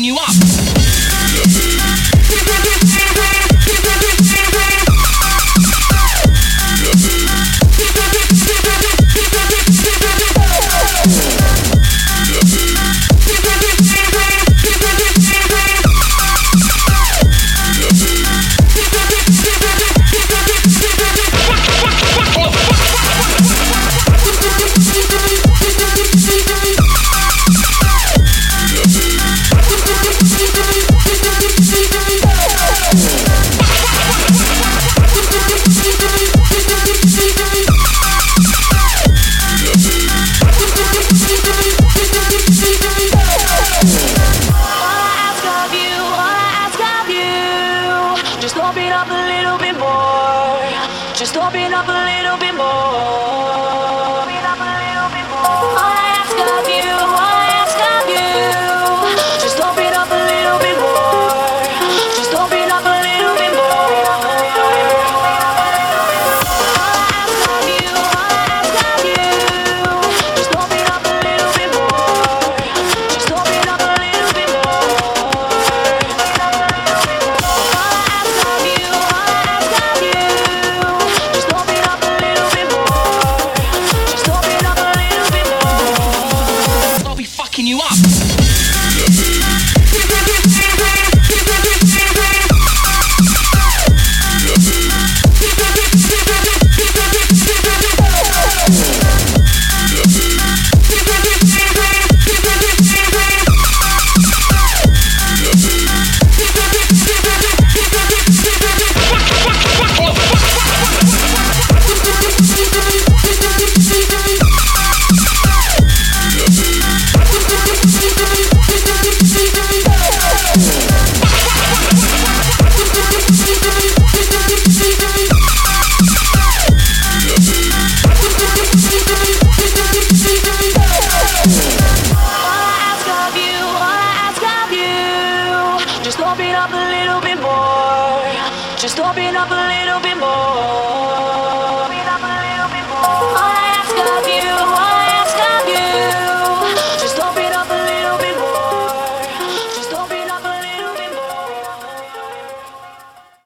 fucking you up. Just open up a little bit more. Open up a little bit more. All I ask of you, all I ask of you. Just open up a little bit more. Just open up a little bit more. All I ask of you, all I ask of you. Just open up a little bit more. Just open up a little bit more. All I ask of you, all I ask of you. Just open up a little bit more. Just open up a little bit more. I'll be fucking you up. Just open up a little bit more. Just open up a little bit more.